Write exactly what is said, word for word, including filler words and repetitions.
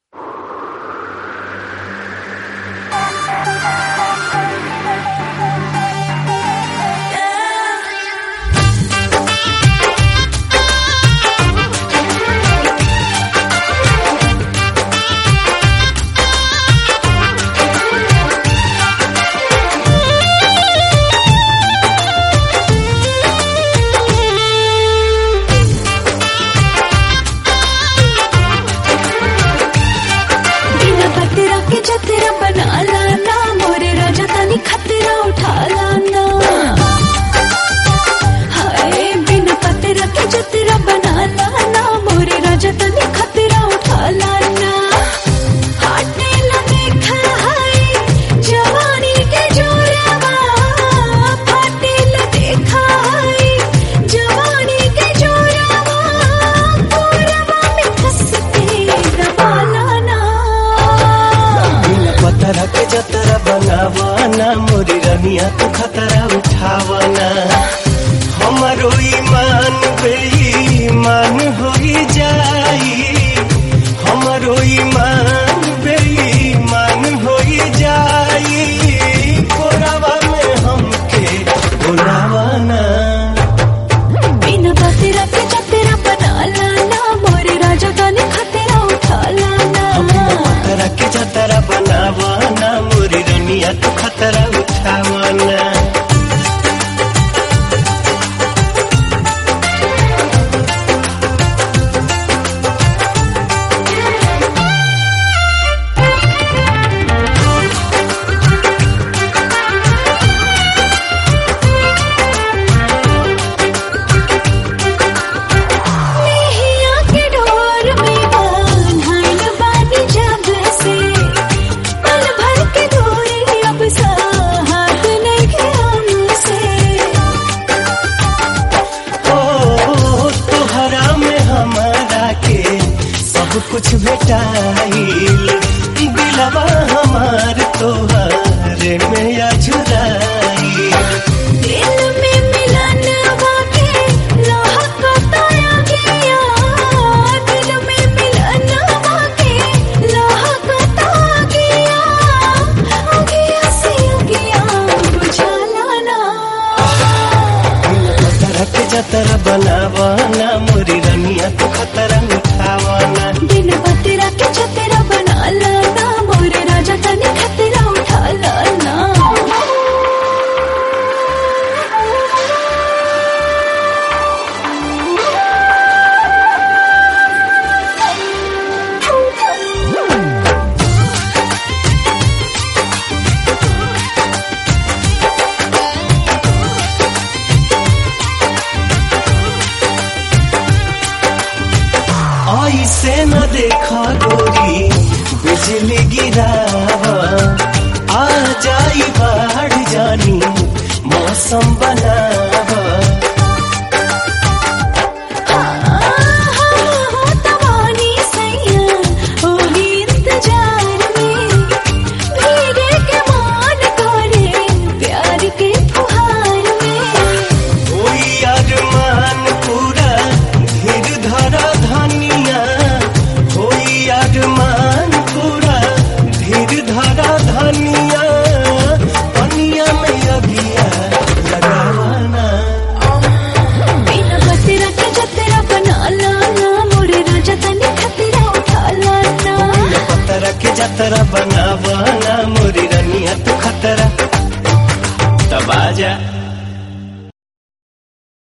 जतरा बनावाना मोरी रनिया तो खतरा उठावाना हमारो ईमान बेईमान होई जाई हमारो ईमान बेईमान होई जाई कोरावा में हमके बुलावाना बिना बतेरा के जतरा बना लाना मोरे राजा गाने खतरा उठा लाना खतरा के जतरा बनावाना मोरी रनिया तो खतरा उठावाना कुछ भेटाइल दिलवा हमार तोहारे में अझुराइल दिल में मिलन वाके लोहा को ताया गया दिल में मिलन वाके लोहा को ताया गया गया से गया बुझा लाना खतरा के जतरा बनावाना मोरी रनिया तो खतरा उठावाना बिन बतेरा के जतरा बना लाना मोरे राजा तने खतरा उठा लाना ऐसे न देखा गोरी बिजली गिरावा आ जाई बाढ़ जानी मौसम बनावा जतरा बनावाना मोरी रनिया तो खतरा तब आजा।